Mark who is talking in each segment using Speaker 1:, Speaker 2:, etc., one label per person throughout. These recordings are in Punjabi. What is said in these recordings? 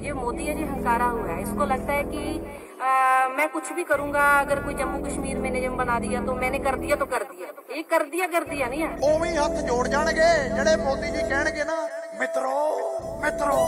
Speaker 1: ये मोदी है जी हंकारा हुआ है। इसको लगता है कि मैं कुछ भी करूंगा, अगर कोई जम्मू कश्मीर में निज़ाम बना दिया तो मैंने कर दिया तो कर दिया। ये कर दिया नहीं है।
Speaker 2: ਉਵੇਂ ਹੱਥ ਜੋੜ ਜਾਣਗੇ ਜਿਹੜੇ ਮੋਦੀ ਜੀ ਕਹਿਣਗੇ ਨਾ ਮਿੱਤਰੋ ਮਿੱਤਰੋ।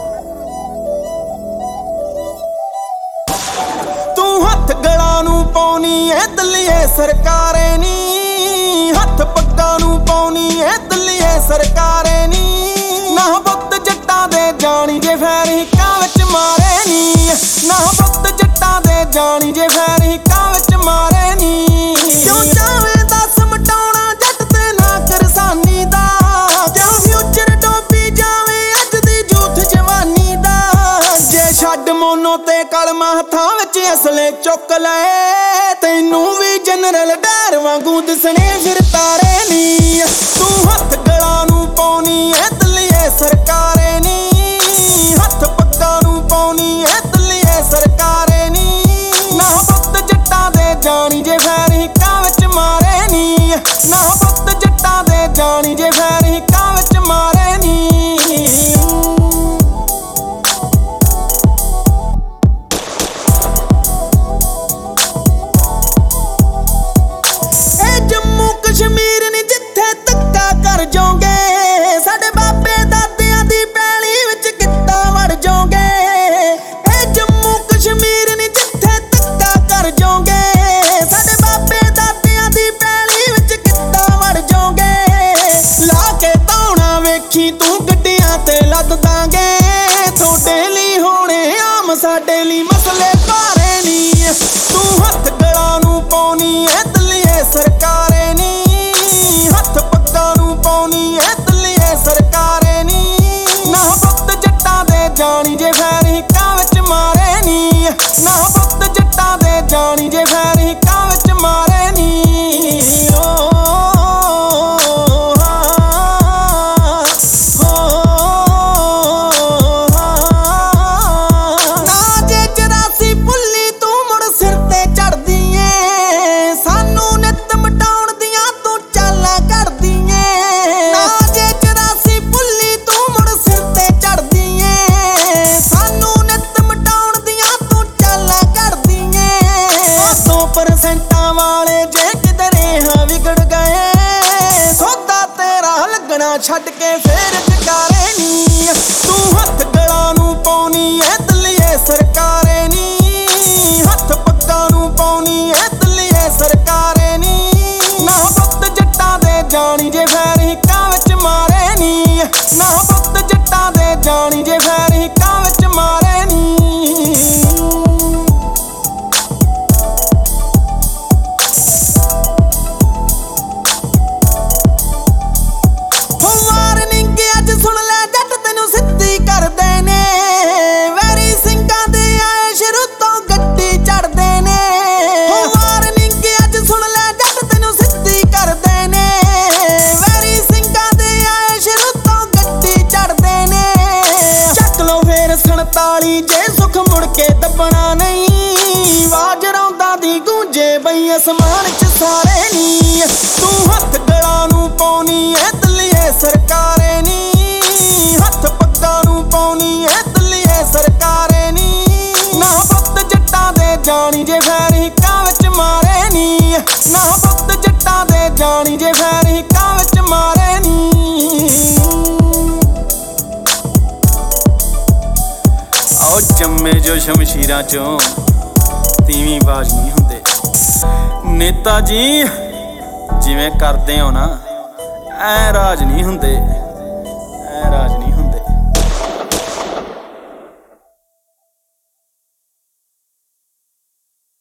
Speaker 3: ਤੂੰ ਹੱਥ ਗਲਾਂ ਨੂੰ ਪਾਉਣੀ ਏ ਦਿੱਲੀਏ ਸਰਕਾਰੇ ਨੀ, ਹੱਥ ਪੱਗਾਂ ਨੂੰ ਪਾਉਣੀ ਏ ਦਿੱਲੀਏ ਸਰਕਾਰੇ ਨੀ। ਨਾ ਪੁੱਤ ਜੱਟਾਂ ਦੇ ਜਾਣੀ ਜੇ ਫੈਰ ਹਿੱਕਾਂ ਵਿੱਚ ਮਾਰੇ ਨੀ, ਨਾ ਪੁੱਤ ਜੱਟਾਂ ਦੇ ਜਾਣੀ ਜੇ ਫੈਰ ਹਿੱਕਾਂ ਵਿੱਚ ਮਾਰੇ ਨੀ। ਕਿਉਂ ਚਾਵੇਂ ਦੱਸ ਮਟਾਉਣਾ ਜੱਟ ਤੇ ਨਾ ਕਿਰਸਾਨੀ ਦਾ, ਕਿਉਂ ਫਿਊਚਰ ਡੋਬੀ ਜਾਵੇ ਅੱਜ ਦੀ ਯੂਥ ਜਵਾਨੀ ਦਾ। ਜੇ ਛੱਡ ਮੋਨੋ ਤੇ ਕਲਮਾਂ ਹੱਥਾਂ ਵਿੱਚ ਅਸਲੇ ਚੁੱਕ ਲਏ, ਤੈਨੂੰ ਵੀ ਜਨਰਲ ਡੈਰ ਵਾਂਗੂ ਦਿਸਣੇ ਫਿਰ ਤਾਰੇ ਨੀ। ਤੂੰ ਹੱਥ ਗਲਾਂ ਨੂੰ ਪਾਉਣੀ ਏ ਦਿੱਲੀਏ ਸਰਕਾਰੇ ਨੀ, ਹੱਥ ਪੱਗਾਂ ਨੂੰ ਪਾਉਣੀ ਏ ਦਿੱਲੀਏ ਸਰਕਾਰੇ ਨੀ। ਨਾ ਪੁੱਤ ਜੱਟਾਂ ਦੇ ਜਾਣੀ ਜੇ ਫੈਰ ਹਿੱਕਾਂ ਵਿੱਚ ਮਾਰੇ ਨੀ, ਨਾ ਪੁੱਤ ਜੱਟਾਂ ਦੇ ਜਾਣੀ ਜੇ ਫੈਰ ਹਿੱਕਾਂ ਵਿੱਚ ਮਾਰੇ ਨੀ। ਕਸ਼ਮੀਰ ਨੀ ਜਿੱਥੇ ਧੱਕਾ ਕਰ ਜਾਓਗੇ, ਸਾਡੇ ਬਾਬੇ ਦਾਦਿਆਂ ਦੀ ਪੈਲੀ ਵਿੱਚ ਕਿੱਦਾਂ ਵੜ ਜਾਓਗੇ। ਇਹ ਜੰਮੂ ਕਸ਼ਮੀਰ ਨੀ ਜਿੱਥੇ ਧੱਕਾ ਕਰ ਜਾਓਗੇ, ਸਾਡੇ ਬਾਬੇ ਦਾਦਿਆਂ ਦੀ ਪੈਲੀ ਵਿੱਚ ਕਿੱਦਾਂ ਵੜ ਜਾਓਗੇ। ਲਾ ਕੇ ਧੌਣਾ ਵੇਖੀ ਤੂੰ ਗੱਡੀਆਂ ਤੇ ਲੱਦ ਦਾਂਗੇ, ਤੁਹਾਡੇ ਲਈ ਹੋਣੇ ਆਮ ਸਾਡੇ ਲਈ ਮਸਲੇ ਭਾਰੇ ਨੀ। ਤੂੰ ਹੱਥ ਗਲਾਂ ਨੂੰ ਪਾਉਣੀ ਏ ਦਿੱਲੀਏ ਸਰਕਾਰੇ ਨੀ, ਹੱਥ ਪੱਗਾਂ ਨੂੰ ਪਾਉਣੀ ਏ ਦਿੱਲੀਏ ਸਰਕਾਰੇ ਨੀ। ਨਾ ਪੁੱਤ ਜੱਟਾਂ ਦੇ ਜਾਣੀ ਜੇ ਫੈਰ ਹਿੱਕਾਂ ਵਿੱਚ ਮਾਰੇ ਨੀ, ਨਾ ਪੁੱਤ ਜੱਟਾਂ ਦੇ ਜਾਣੀ ਜੇ ਫੈਰ ਹਿੱਕਾਂ ਵਿੱਚ ਮਾਰੇ ਨੀ। ਨਾ ਜੇ 84 ਭੁੱਲੀ ਤੂੰ ਮੁੜ ਸਿਰ ਤੇ ਚੜਦੀ ਏ, ਸਾਨੂੰ ਨਿੱਤ ਮਟਾਉਣ ਦੀਆਂ ਤੂੰ ਚਾਲਾਂ ਕਰਦੀ ਏ। ਨਾ ਜੇ 84 ਭੁੱਲੀ ਤੂੰ ਮੁੜ ਸਿਰ ਤੇ ਚੜਦੀ ਏ, ਸਾਨੂੰ ਨਿੱਤ ਮਟਾਉਣ ਦੀਆਂ ਤੂੰ ਚਾਲਾਂ ਕਰਦੀ ਏ। 100% ਵਾਲੇ ਜੇ ਕਿਧਰੇ ਹਾਂ ਵਿਗੜ ਗਏ, ਸੌਦਾ ਤੇਰਾ ਲੱਗਣਾ ਛੱਡ ਕੇ ਫੇਰ ਜਕਾਰੇ ਨੀ। ਤੂੰ ਹੱਥ ਗਲਾਂ ਨੂੰ ਪਾਉਣੀ ਏ ਦਿੱਲੀਏ ਸਰਕਾਰੇ ਨੀ, ਹੱਥ ਪੱਗਾਂ ਨੂੰ ਪਾਉਣੀ ਏ ਦਿੱਲੀਏ ਸਰਕਾਰੇ ਨੀ। ਨਾ ਪੁੱਤ ਜੱਟਾਂ ਦੇ ਜਾਣੀ ਜੇ ਫੈਰ ਹਿੱਕਾਂ ਵਿੱਚ ਮਾਰੇ ਨੀ, ਨਾ ਪੁੱਤ ਜੱਟਾਂ ਦੇ ਜਾਣੀ ਜੇ ਫੈਰ ਹਿੱਕਾਂ ਵਿੱਚ ਮਾਰੇ ਨੀ। ਵਾਰਨਿੰਗ ਅੱਜ ਸੁਣ ਲੈ ਜੱਟ ਤੈਨੂੰ ਸਿੱਧੀ ਕਰਦੇ ਨੇ, ਵੈਰੀ ਸਿੰਘਾਂ ਦੇ ਆਏ ਸ਼ੁਰੂ ਤੋਂ ਗੱਡੀ ਚੜਦੇ ਨੇ। ਵਾਰਨਿੰਗ ਅੱਜ ਸੁਣ ਲੈ ਜੱਟ ਤੈਨੂੰ ਸਿੱਧੀ ਕਰਦੇ ਨੇ, ਵੈਰੀ ਸਿੰਘਾਂ ਦੇ ਆਏ ਸ਼ੁਰੂ ਤੋਂ ਗੱਡੀ ਚੜਦੇ ਨੇ। ਚੱਕ ਲੋ ਫੇਰ 47 ਜੇ ਸੁੱਖ ਮੁੜ ਕੇ ਦੱਬਣਾ ਨਹੀਂ, ਆਵਾਜ਼ ਰੌਂਦਾਂ ਦੀ ਗੂੰਜੇ ਬਈ ਅਸਮਾਨ 'ਚ ਸਾਰੇ ਨੀ। ਤੂੰ ਹੱਥ ਗਲਾਂ ਨੂੰ ਪਾਉਣੀ ਏ ਦਿੱਲੀਏ ਸਰਕਾਰੇ ਨੀ, ਹੱਥ ਪੱਗਾਂ ਨੂੰ ਪਾਉਣੀ ਏ ਦਿੱਲੀਏ ਸਰਕਾਰੇ ਨੀ। ਨਾ ਪੁੱਤ ਜੱਟਾਂ ਦੇ ਜਾਣੀ ਜੇ ਫੈਰ ਹਿੱਕਾਂ ਵਿੱਚ ਮਾਰੇ ਨੀ, ਨਾ ਪੁੱਤ ਜੱਟਾਂ ਦੇ ਜਾਣੀ ਜੇ ਫੈਰ ਹਿੱਕਾਂ ਵਿੱਚ ਮਾਰੇ ਨੀ। ਆਓ ਜੰਮੇ ਜੋ ਸ਼ਮਸ਼ੀਰਾਂ ਚੋਂ ਤੀਵੀਂ ਬਾਜ਼ ਨਹੀਂ ਹੁੰਦੇ। ਨੇਤਾ ਜੀ ਜਿਵੇਂ ਕਰਦੇ ਹੋ ਨਾ ਐ ਰਾਜ ਨਹੀਂ ਹੁੰਦੇ, ਐ ਰਾਜ